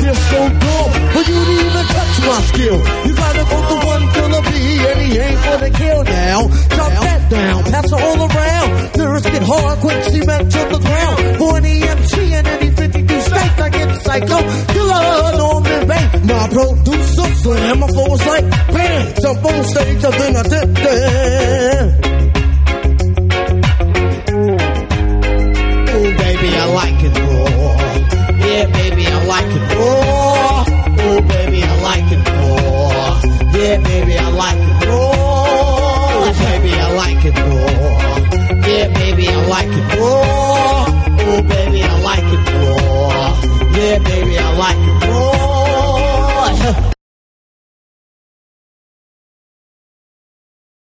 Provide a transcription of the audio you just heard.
just so dumb for you to even touch my skill. You gotta go to one to the B, and he ain't for the kill now. Drop that down, pass it all around. Lyrics get hard, quick cement to the ground. For any MC and any 52 states, I get psycho. Killer, Norman Bates, my producer, slam. My flow was like, bam, jump on stage, and then I did that. Oh, baby, I like it raw. Yeah, baby, I like it raw. Oh, baby, I like it raw. Yeah, baby, I like it raw. Oh, baby, I like it raw. Yeah, baby, I like it raw.